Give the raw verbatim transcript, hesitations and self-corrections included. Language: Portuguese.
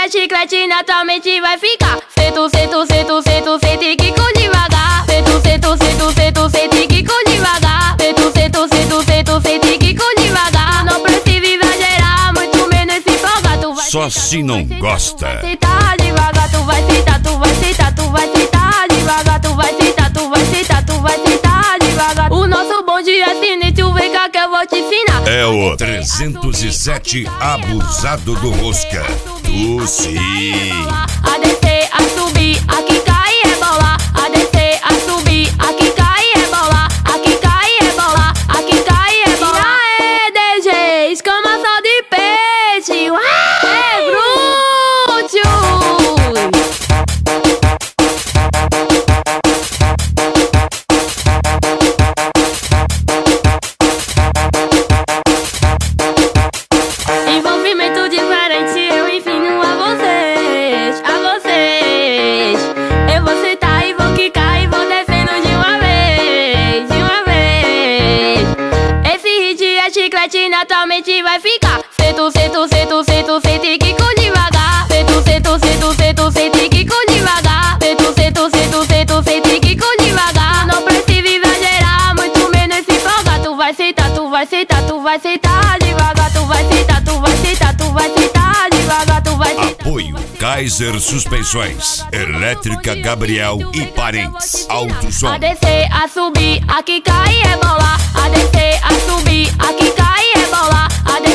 é chiclete, naturalmente vai ficar. Sento, sento, sento, sento, sente que com devagar. Sento, sento, sento, sento, sente que com devagar. Sento, sento, sento, sento, sente que com devagar. Não precisa exagerar, muito menos se empolgar. Tu vai Só se não gosta. Tu vai sentar devagar, tu vai sentar, tu vai sentar, tu vai sentar devagar. Tu vai sentar, tu vai sentar, tu vai sentar devagar. O nosso bonde é sinistro, vem cá que eu vou te ensinar. É o trezentos e sete abusado do Rosca. Tu sim. A descer, a subir, aqui cai é bola. A descer, a subir, aqui cai é bola. Aqui cai é bola, aqui cai é bola. E aí, D J, escama só de peixe. É bruxo. Envolvimento diferente, eu ensino a vocês, a vocês. Eu vou sentar e vou quicar e vou descendo de uma vez, de uma vez. Esse hit é chiclete, naturalmente vai ficar. Sento, sento, sento, sento, sente que com devagar. Sento, sento, sento, sento, sente que com devagar. Sento, sento, sento, sento, sente que com devagar. Não precisa exagerar, muito menos se empolgar. Tu vai sentar, tu vai sentar, tu vai sentar devagar. Tu vai sentar, tu vai sentar, tu vai sentar devagar. Tu vai sentar. Apoio Kaiser Suspensões, Elétrica Gabriel e Parentes, Alto Som. A descer, a subir, aqui cai é bola. A descer, a subir, aqui cai é bola. A